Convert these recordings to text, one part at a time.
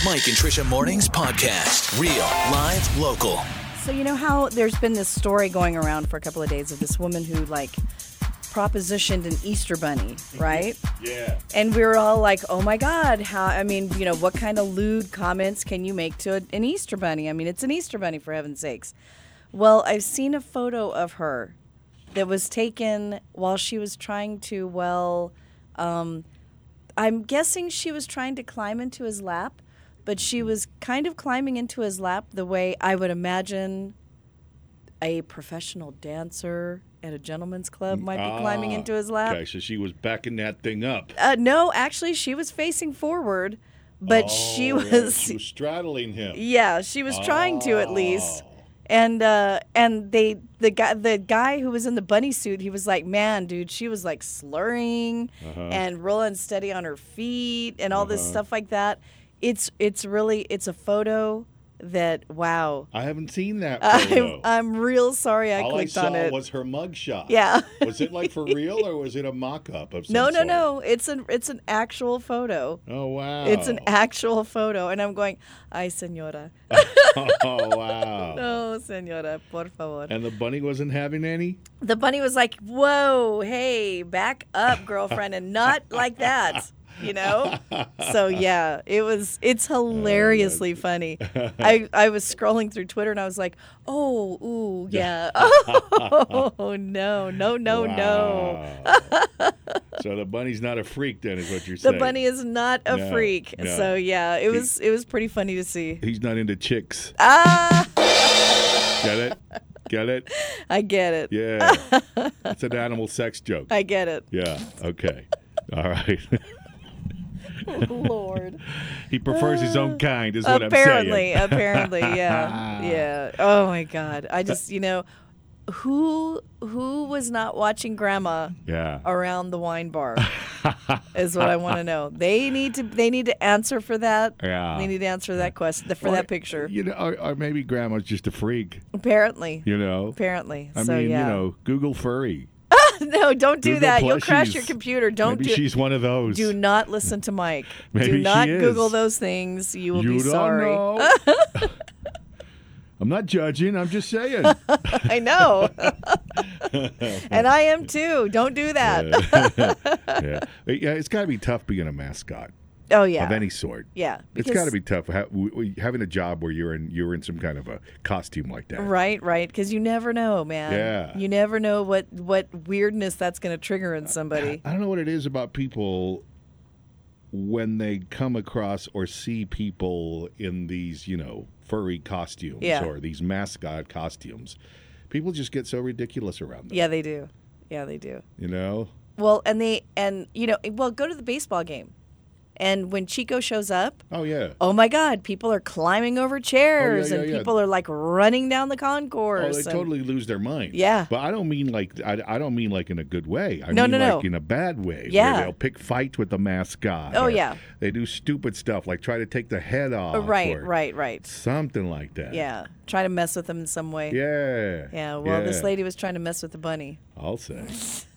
Mike and Trisha Mornings podcast. Real, live, local. So you know how there's been this story going around for a couple of days of this woman who propositioned an Easter bunny, right? Yeah. And we were all like, oh my God, what kind of lewd comments can you make to an Easter bunny? I mean, it's an Easter bunny, for heaven's sakes. Well, I've seen a photo of her that was taken while she was trying to, I'm guessing she was trying to climb into his lap, but she was kind of climbing into his lap the way I would imagine a professional dancer at a gentleman's club might be climbing into his lap. Okay, so she was backing that thing up. No, actually, she was facing forward, but she was straddling him. Yeah, she was trying to at least. And the guy who was in the bunny suit, he was like, man, dude, she was like slurring and rolling steady on her feet and all this stuff like that. It's a photo that, wow. I haven't seen that photo. I'm real sorry I clicked on it. All I saw was her mugshot. Yeah. Was it like for real or was it a mock-up of some No. sort? It's an actual photo. Oh, wow. It's an actual photo. And I'm going, ay, señora. Oh, wow. No, señora, por favor. And the bunny wasn't having any? The bunny was like, whoa, hey, back up, girlfriend, and not like that. You know? So yeah, it's hilariously funny. I was scrolling through Twitter and I was like, oh, ooh, yeah. Oh, no. So the bunny's not a freak then is what you're saying. The bunny is not a freak. No. So yeah, it was pretty funny to see. He's not into chicks. Get it? I get it. Yeah. It's an animal sex joke. I get it. Yeah. Okay. All right. Lord. He prefers his own kind, is what I'm saying. Apparently, yeah. Yeah. Oh, my God. I just, who was not watching Grandma around the wine bar is what I want to know. They need to answer for that. Yeah. They need to answer that question, that picture. Or maybe Grandma's just a freak. Apparently. Apparently. I mean, Google furry. No, don't do Google that. plushies. You'll crash your computer. Maybe she's one of those. Do not listen to Mike. Maybe do not she is. Google those things. You will be sorry. You don't know. I'm not judging. I'm just saying. I know. And I am too. Don't do that. Yeah, it's got to be tough being a mascot. Oh yeah, of any sort. Yeah, it's got to be tough having a job where you're in some kind of a costume like that. Right. Because you never know, man. Yeah, you never know what weirdness that's going to trigger in somebody. I don't know what it is about people when they come across or see people in these furry costumes or these mascot costumes. People just get so ridiculous around them. Yeah, they do. Well, go to the baseball game. And when Chico shows up, oh my God, people are climbing over chairs and people are like running down the concourse. Oh, they totally lose their mind. Yeah, but I don't mean like in a good way. I mean like in a bad way. Yeah, where they'll pick fights with the mascot. Oh yeah, they do stupid stuff like try to take the head off. Right. Something like that. Yeah, try to mess with them in some way. Yeah. Yeah. Well, this lady was trying to mess with the bunny. I'll say.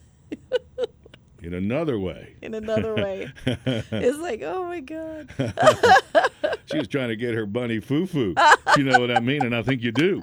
In another way. It's like, oh, my God. She was trying to get her bunny foo-foo. You know what I mean? And I think you do.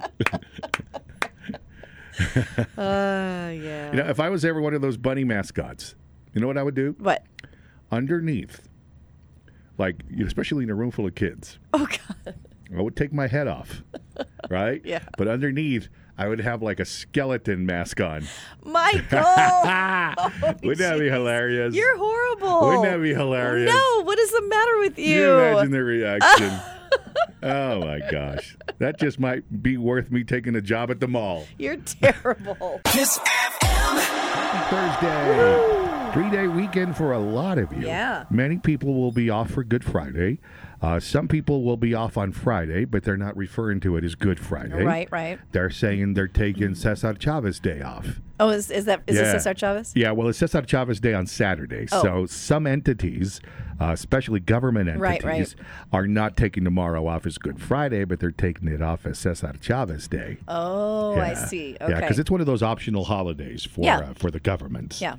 Yeah. If I was ever one of those bunny mascots, you know what I would do? What? Underneath, like, especially in a room full of kids. Oh, God. I would take my head off, right? Yeah. But underneath, I would have like a skeleton mask on. Michael! Wouldn't that be hilarious? You're horrible. Wouldn't that be hilarious? No, what is the matter with you? Can you imagine the reaction? Oh, my gosh. That just might be worth me taking a job at the mall. You're terrible. Kiss FM. Thursday. Woo. 3-day weekend for a lot of you. Yeah. Many people will be off for Good Friday. Some people will be off on Friday, but they're not referring to it as Good Friday. Right. They're saying they're taking Cesar Chavez Day off. Oh, is it Cesar Chavez? Yeah, well, it's Cesar Chavez Day on Saturday. Oh. So some entities, especially government entities, are not taking tomorrow off as Good Friday, but they're taking it off as Cesar Chavez Day. Oh, I see. Okay. Yeah, because it's one of those optional holidays for the government. Yeah.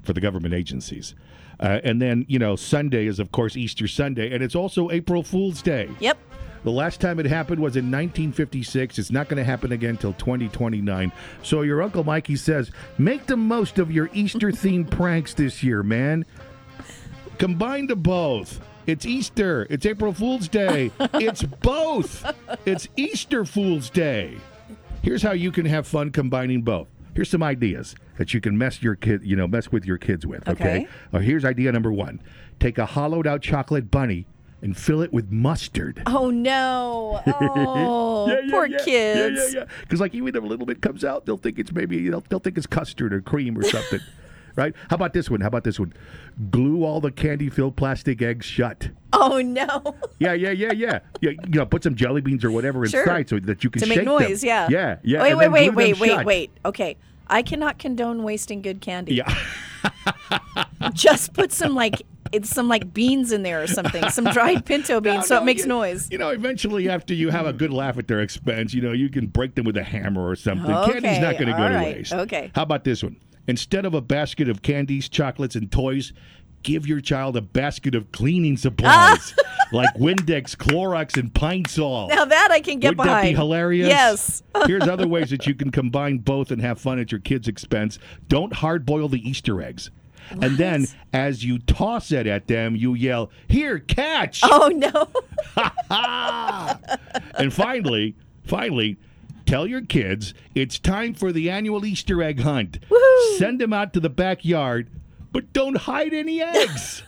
for the government agencies. And then, Sunday is, of course, Easter Sunday, and it's also April Fool's Day. Yep. The last time it happened was in 1956. It's not going to happen again until 2029. So your Uncle Mikey says, make the most of your Easter-themed pranks this year, man. Combine the both. It's Easter. It's April Fool's Day. It's both. It's Easter Fool's Day. Here's how you can have fun combining both. Here's some ideas that you can mess with your kids with. Okay. Here's idea number 1. Take a hollowed-out chocolate bunny and fill it with mustard. Oh, no. Oh, poor kids. Yeah. Because, even if a little bit comes out, they'll think it's they'll think it's custard or cream or something. Right? How about this one? Glue all the candy-filled plastic eggs shut. Oh, no. Yeah. Put some jelly beans or whatever inside so that you can shake them. To make noise, yeah. Yeah. Wait. Okay. I cannot condone wasting good candy. Yeah. Just put some beans in there or something, some dried pinto beans, so it makes noise. Eventually after you have a good laugh at their expense, you can break them with a hammer or something. Okay, candy's not going to go to waste. Okay. How about this one? Instead of a basket of candies, chocolates, and toys, give your child a basket of cleaning supplies like Windex, Clorox, and Pine Sol. Now that I can get behind. Wouldn't that be hilarious? Yes. Here's other ways that you can combine both and have fun at your kids' expense. Don't hard-boil the Easter eggs. What? And then, as you toss it at them, you yell, "Here, catch!" Oh, no. And finally, tell your kids it's time for the annual Easter egg hunt. Woo-hoo. Send them out to the backyard, but don't hide any eggs.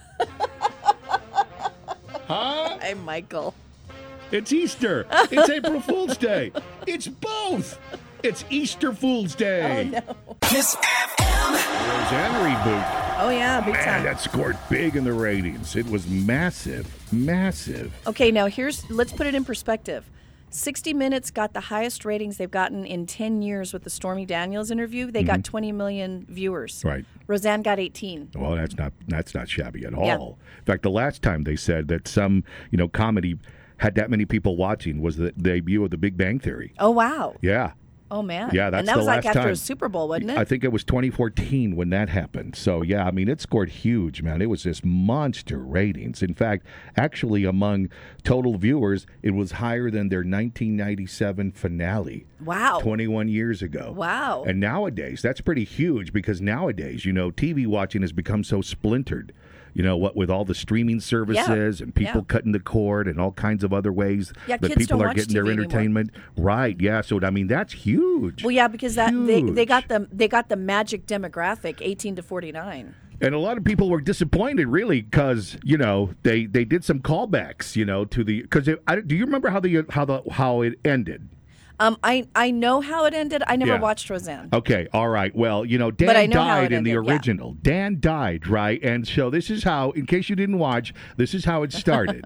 Huh? Hey, Michael. It's Easter. It's April Fool's Day. It's both. It's Easter Fool's Day. Oh, no. Kiss FM. Roseanne reboot. Oh, yeah, big Man, time. that scored big in the ratings. It was massive. Okay, now let's put it in perspective. 60 Minutes got the highest ratings they've gotten in 10 years with the Stormy Daniels interview. They got 20 million viewers. Right. Roseanne got 18. Well, that's not shabby at all. Yeah. In fact, the last time they said that some, comedy had that many people watching was the debut of The Big Bang Theory. Oh, wow. Yeah. Oh, man. Yeah, that's and that the was last after time. a Super Bowl, wasn't it? I think it was 2014 when that happened. So, yeah, it scored huge, man. It was just monster ratings. In fact, actually, among total viewers, it was higher than their 1997 finale. Wow. 21 years ago. Wow. And nowadays, that's pretty huge because nowadays, TV watching has become so splintered. What with all the streaming services and people cutting the cord and all kinds of other ways that people are getting their entertainment. Anymore. Right, yeah. So that's huge. Well, yeah, because they got the magic demographic, 18 to 49. And a lot of people were disappointed, really, because they did some callbacks, to the because do you remember how it ended? I know how it ended. I never watched Roseanne. Okay, all right. Well, Dan died in the original. Yeah. Dan died, right? And so this is how, in case you didn't watch, this is how it started.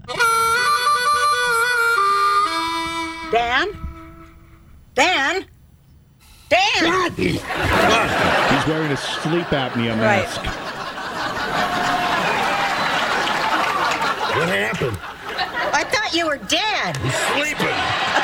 Dan? He's wearing a sleep apnea mask. Right. What happened? I thought you were dead. Sleeping.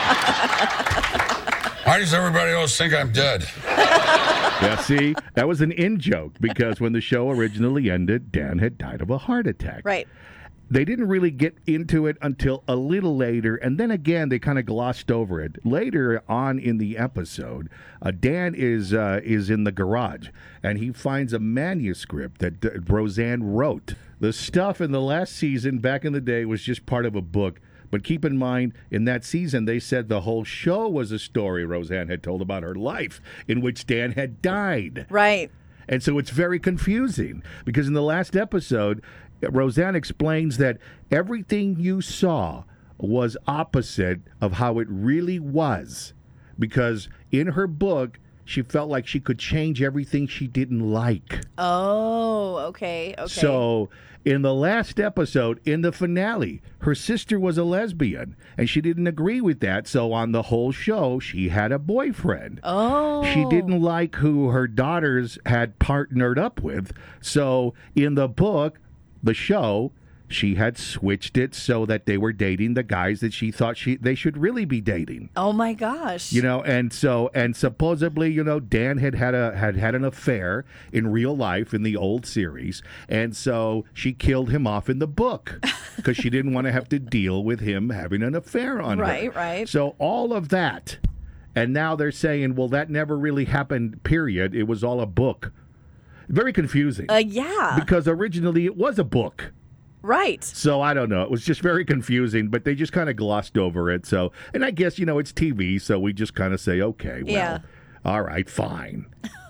Why does everybody else think I'm dead? Yeah, see, that was an in-joke because when the show originally ended, Dan had died of a heart attack. Right. They didn't really get into it until a little later, and then again, they kind of glossed over it. Later on in the episode, Dan is in the garage, and he finds a manuscript that Roseanne wrote. The stuff in the last season, back in the day, was just part of a book. But keep in mind, in that season, they said the whole show was a story Roseanne had told about her life in which Dan had died. Right. And so it's very confusing because in the last episode, Roseanne explains that everything you saw was opposite of how it really was. Because in her book, she felt like she could change everything she didn't like. Oh, okay. So in the last episode, in the finale, her sister was a lesbian, and she didn't agree with that. So on the whole show, she had a boyfriend. Oh. She didn't like who her daughters had partnered up with. So in the book, the show, she had switched it so that they were dating the guys that she thought they should really be dating. Oh my gosh. And supposedly, Dan had an affair in real life in the old series, and so she killed him off in the book because she didn't want to have to deal with him having an affair on her. Right. So all of that, and now they're saying, well, that never really happened, period. It was all a book. Very confusing. Yeah. Because originally it was a book. Right. So I don't know. It was just very confusing, but they just kind of glossed over it. So, and I guess, it's TV, so we just kind of say, okay, well, all right, fine.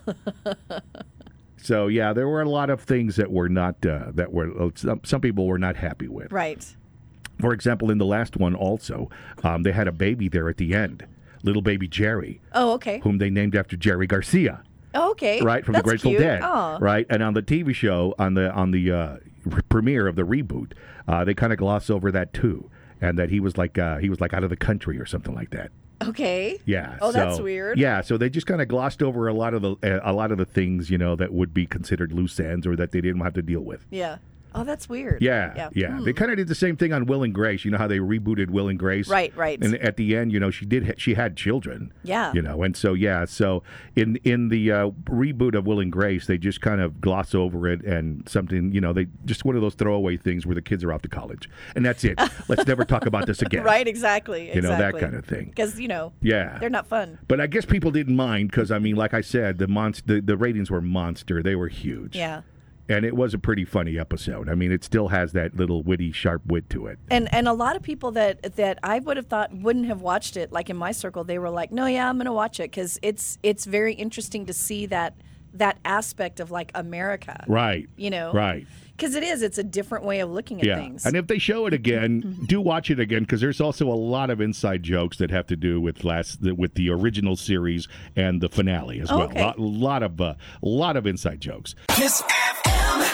So, yeah, there were a lot of things that were not, some people were not happy with. Right. For example, in the last one also, they had a baby there at the end, little baby Jerry. Oh, okay. Whom they named after Jerry Garcia. Oh, okay. Right, from That's the Grateful cute. Dead. Oh. Right, and on the TV show, on the premiere of the reboot, they kind of gloss over that too, and that he was like out of the country or something like that. Okay. Yeah. Oh, that's weird. Yeah, so they just kind of glossed over a lot of the things that would be considered loose ends or that they didn't have to deal with. Yeah. Oh, that's weird. Yeah. They kind of did the same thing on Will and Grace. You know how they rebooted Will and Grace? Right. And at the end, she had children. Yeah. And so, so in the reboot of Will and Grace, they just kind of gloss over it and something, they just one of those throwaway things where the kids are off to college. And that's it. Let's never talk about this again. Right, exactly. That kind of thing. Because, they're not fun. But I guess people didn't mind because, like I said, the ratings were monster. They were huge. Yeah. And it was a pretty funny episode. I mean, it still has that little witty, sharp wit to it. And a lot of people that I would have thought wouldn't have watched it, like in my circle, they were like, no, I'm going to watch it because it's very interesting to see that aspect of like America. Right. Right. Because it's a different way of looking at things. And if they show it again, do watch it again because there's also a lot of inside jokes that have to do with the original series and the finale as well. Okay. A lot of inside jokes. Kiss FM.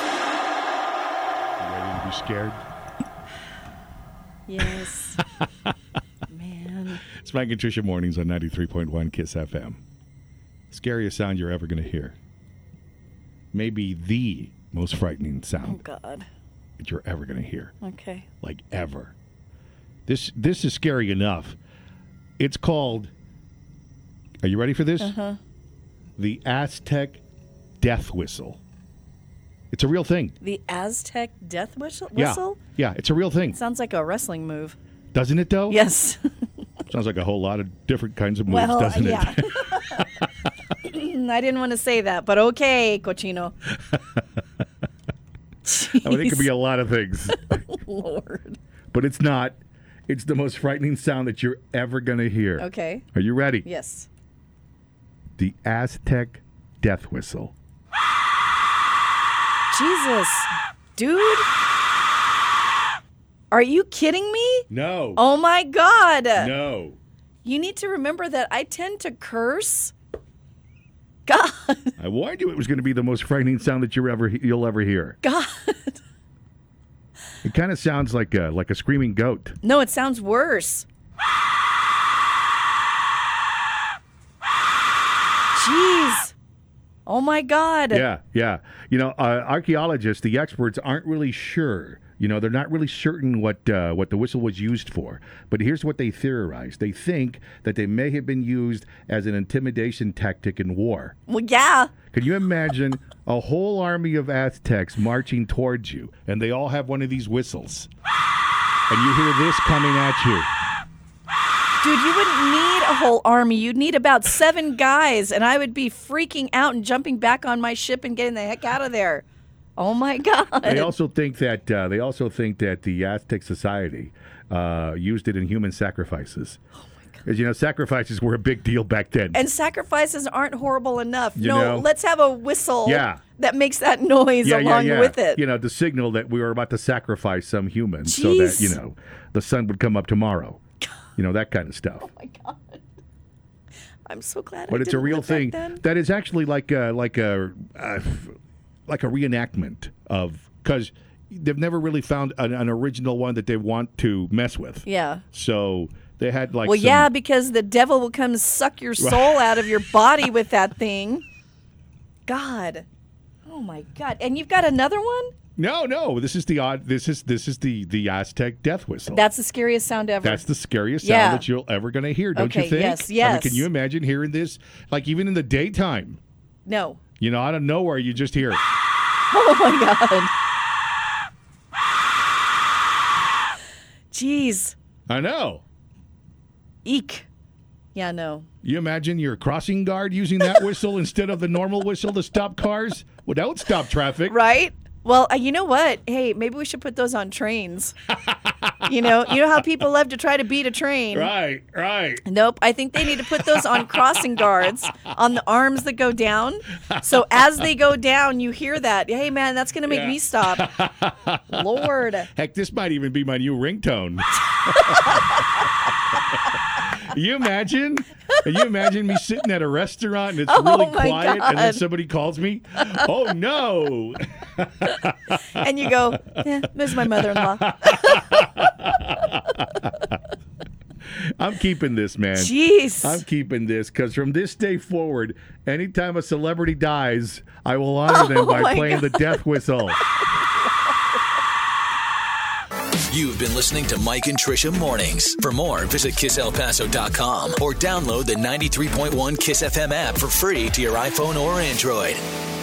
You ready to be scared? Yes. Man. It's Mike and Tricia Mornings on 93.1 Kiss FM. Scariest sound you're ever going to hear. Maybe the most frightening sound God. that you're ever going to hear. Okay. Like ever. This is scary enough. It's called, are you ready for this? Uh-huh. The Aztec Death Whistle. It's a real thing. The Aztec death whistle? Yeah, it's a real thing. Sounds like a wrestling move. Doesn't it, though? Yes. Sounds like a whole lot of different kinds of moves, doesn't it? I didn't want to say that, but okay, cochino. I mean, it could be a lot of things. Lord. But it's not. It's the most frightening sound that you're ever going to hear. Okay. Are you ready? Yes. The Aztec Death Whistle. Jesus. Dude. Are you kidding me? No. Oh, my God. No. You need to remember that I tend to curse. God. I warned you it was going to be the most frightening sound that you'll ever hear. God. It kind of sounds like a screaming goat. No, it sounds worse. Jeez. Oh, my God. Yeah. Archaeologists, the experts, aren't really sure. They're not really certain what the whistle was used for. But here's what they theorize. They think that they may have been used as an intimidation tactic in war. Well, yeah. Can you imagine a whole army of Aztecs marching towards you, and they all have one of these whistles, and you hear this coming at you? Dude, you wouldn't need a whole army. You'd need about 7 guys, and I would be freaking out and jumping back on my ship and getting the heck out of there. Oh my God! They also think that the Aztec society used it in human sacrifices. Oh my God! Because sacrifices were a big deal back then. And sacrifices aren't horrible enough. No, let's have a whistle. Yeah. That makes that noise along with it. To signal that we were about to sacrifice some humans, so that the sun would come up tomorrow. That kind of stuff. Oh my God! I'm so glad. But it's a real thing. That is actually like a reenactment of, because they've never really found an original one that they want to mess with. Yeah. So they had because the devil will come suck your soul out of your body with that thing. God. Oh my God. And you've got another one? No. This is the Aztec death whistle. That's the scariest sound ever. That's the scariest sound that you're ever going to hear, don't you think? Yes. I mean, can you imagine hearing this, like even in the daytime? No. Out of nowhere, you just hear. Oh my God. Jeez. I know. Eek. Yeah, no. You imagine your crossing guard using that whistle instead of the normal whistle to stop cars? Well, that would stop traffic. Right? Well, you know what? Hey, maybe we should put those on trains. You know how people love to try to beat a train. Right. Nope. I think they need to put those on crossing guards on the arms that go down. So as they go down, you hear that. Hey, man, that's going to make me stop. Lord. Heck, this might even be my new ringtone. You imagine me sitting at a restaurant and it's really quiet God. and then somebody calls me? Oh, no. And you go, this is my mother-in-law. I'm keeping this, man. Jeez. I'm keeping this because from this day forward, anytime a celebrity dies, I will honor them by playing the death whistle. You've been listening to Mike and Tricia Mornings. For more, visit KissElPaso.com or download the 93.1 Kiss FM app for free to your iPhone or Android.